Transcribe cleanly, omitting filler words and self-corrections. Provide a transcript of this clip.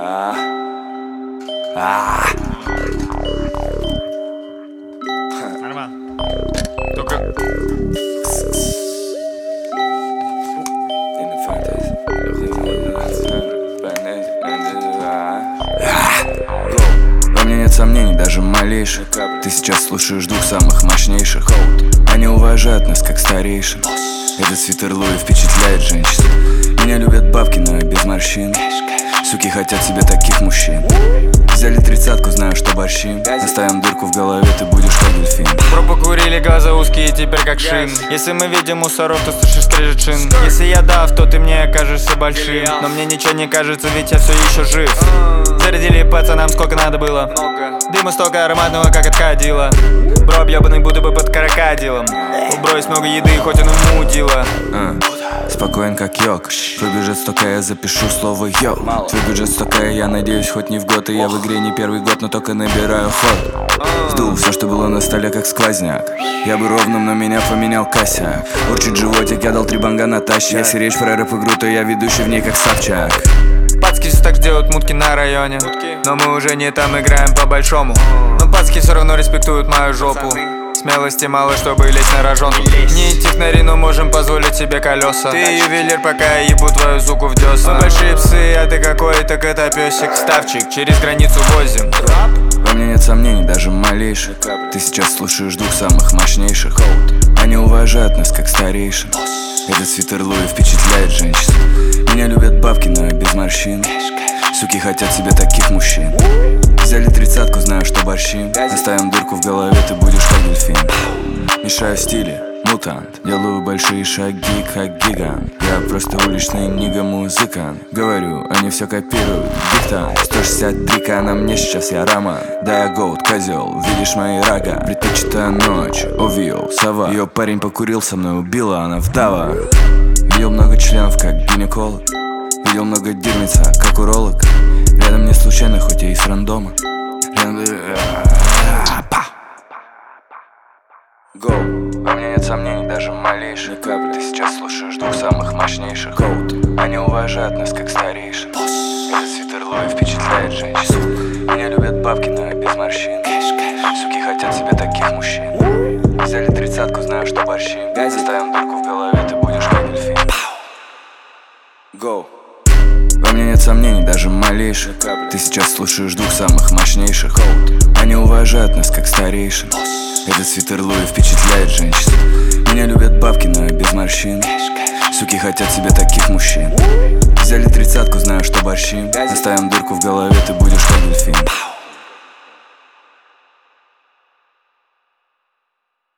Нормально. Только... Во мне нет сомнений, даже малейших. Ты сейчас слушаешь двух самых мощнейших. Они уважают нас как старейшин. Этот свитер Луи впечатляет женщин. Меня любят бабки, но я без морщин. Суки хотят себе таких мужчин. Взяли 30-ку, знаю, что борщим. Оставим дырку в голове, ты будешь как дельфин. Про покурили, глаза узкие, теперь как шин. Если мы видим мусоров, то слышишь скрежет шин. Если я дав, то ты мне кажешься большим. Но мне ничего не кажется, ведь я все еще жив. Зарядили пацанам сколько надо было. Дыма столько ароматного, как от кадила. Бро объебанный, будто бы под крокодилом. Убрось много еды, хоть он и мудила. Спокоен как йог. Твой бюджет столько, я запишу слово йо. Твой бюджет столько, я надеюсь, хоть не в год. И я в игре не первый год, но только набираю ход. Сдул все, что было на столе, как сквозняк. Я бы ровным, но меня поменял косяк. Урчит животик, я дал 3 банга Натаще. Если речь про рэп-игру, то я ведущий в ней как Собчак. Пацки все так делают мутки на районе. Но мы уже не там играем по-большому. Но пацки все равно респектуют мою жопу. Смелости мало, чтобы лезть на рожонку. Не технари, но можем позволить себе колеса. Ты ювелир, пока я ебу твою суку в десна. Мы большие псы, а ты какой-то котопесик. Ставчик, через границу возим. Во мне нет сомнений, даже малейших. Ты сейчас слушаешь двух самых мощнейших. Они уважают нас как старейшин. Этот свитер Луи впечатляет женщин. Меня любят бабки, но я без морщин. Суки хотят себе таких мужчин. Взяли 30-ку, знаю, что борщим. Оставим дырку в голове, ты будешь как дельфин. Мешаю стили, мутант. Делаю большие шаги, как гигант. Я просто уличный нига-музыкант. Говорю, они все копируют, диктант. 163-ка на мне сейчас, я Роман. Да, я Гоут, козел, видишь мои рога. Предпочитаю ночь, увидел, сова. Ее парень покурил со мной, убила, она вдова. Видел много членов, как гинеколог. Видел много дерьмица, как уролог. Рядом не случайно, хоть я и с рандома. Go. Во мне нет сомнений, даже малейших. Ты сейчас слушаешь двух самых мощнейших. Они уважают нас как старейшин. Этот свитер Луи впечатляет женщин. Меня любят бабки, но я без морщин. Суки хотят себе таких мужчин. Взяли 30-ку, знаю, что борщим. Заставим дырку в голове, ты будешь как дельфин. Go. Во мне нет сомнений, даже малейших. Ты сейчас слушаешь двух самых мощнейших. Они уважают нас как старейшин. Этот свитер Луи впечатляет женщин. Меня любят бабки, но я без морщин. Суки хотят себе таких мужчин. Взяли 30-ку, знаю, что борщим. Оставим дырку в голове, ты будешь как дельфин.